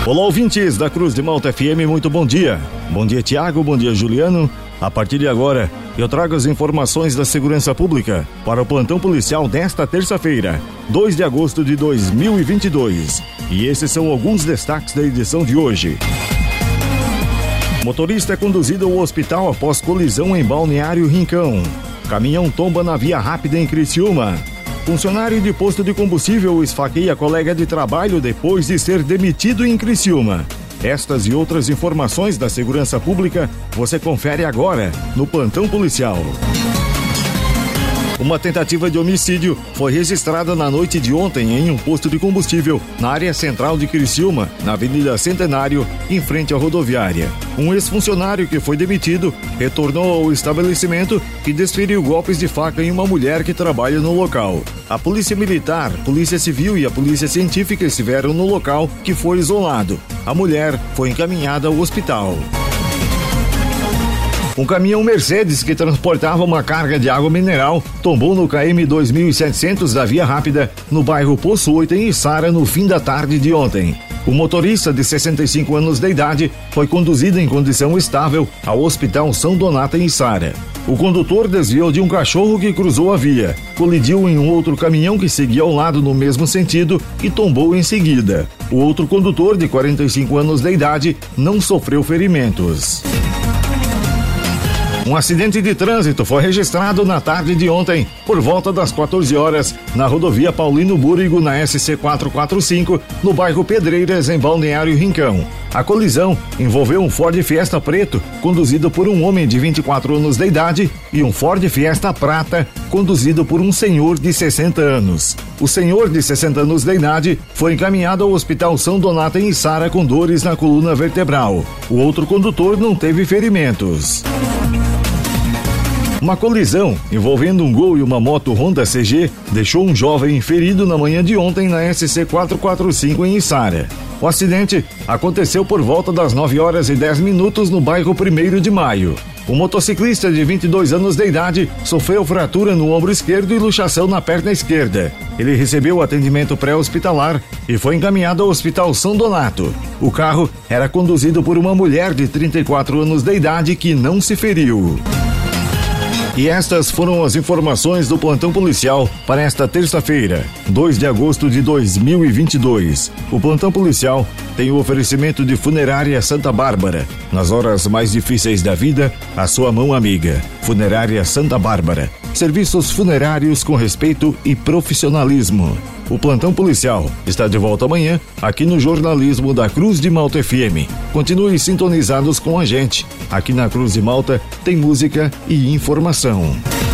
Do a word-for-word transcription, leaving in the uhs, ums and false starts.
Olá, ouvintes da Cruz de Malta F M, muito bom dia. Bom dia, Tiago, bom dia, Juliano. A partir de agora, eu trago as informações da segurança pública para o plantão policial desta terça-feira, dois de agosto de dois mil e vinte e dois. E esses são alguns destaques da edição de hoje. Motorista é conduzido ao hospital após colisão em Balneário Rincão. Caminhão tomba na via rápida em Criciúma. Funcionário de posto de combustível esfaqueia colega de trabalho depois de ser demitido em Criciúma. Estas e outras informações da segurança pública você confere agora no Plantão Policial. Uma tentativa de homicídio foi registrada na noite de ontem em um posto de combustível na área central de Criciúma, na Avenida Centenário, em frente à rodoviária. Um ex-funcionário que foi demitido retornou ao estabelecimento e desferiu golpes de faca em uma mulher que trabalha no local. A Polícia Militar, Polícia Civil e a Polícia Científica estiveram no local, que foi isolado. A mulher foi encaminhada ao hospital. Um caminhão Mercedes que transportava uma carga de água mineral tombou no K M dois mil e setecentos da Via Rápida, no bairro Poço oito, em Içara, no fim da tarde de ontem. O motorista, de sessenta e cinco anos de idade, foi conduzido em condição estável ao Hospital São Donato, em Içara. O condutor desviou de um cachorro que cruzou a via, colidiu em um outro caminhão que seguia ao lado no mesmo sentido e tombou em seguida. O outro condutor, de quarenta e cinco anos de idade, não sofreu ferimentos. Um acidente de trânsito foi registrado na tarde de ontem, por volta das quatorze horas, na rodovia Paulino Búrigo, na S C quatrocentos e quarenta e cinco, no bairro Pedreiras, em Balneário Rincão. A colisão envolveu um Ford Fiesta preto, conduzido por um homem de vinte e quatro anos de idade, e um Ford Fiesta prata, conduzido por um senhor de sessenta anos. O senhor de sessenta anos de idade foi encaminhado ao Hospital São Donato, em Içara, com dores na coluna vertebral. O outro condutor não teve ferimentos. Uma colisão envolvendo um Gol e uma moto Honda C G deixou um jovem ferido na manhã de ontem na S C quatrocentos e quarenta e cinco, em Içara. O acidente aconteceu por volta das nove horas e dez minutos no bairro primeiro de Maio. O motociclista, de vinte e dois anos de idade, sofreu fratura no ombro esquerdo e luxação na perna esquerda. Ele recebeu atendimento pré-hospitalar e foi encaminhado ao Hospital São Donato. O carro era conduzido por uma mulher de trinta e quatro anos de idade que não se feriu. E estas foram as informações do Plantão Policial para esta terça-feira, dois de agosto de dois mil e vinte e dois. O Plantão Policial tem o oferecimento de Funerária Santa Bárbara. Nas horas mais difíceis da vida, a sua mão amiga. Funerária Santa Bárbara. Serviços funerários com respeito e profissionalismo. O Plantão Policial está de volta amanhã, aqui no jornalismo da Cruz de Malta F M. Continue sintonizados com a gente. Aqui na Cruz de Malta tem música e informação.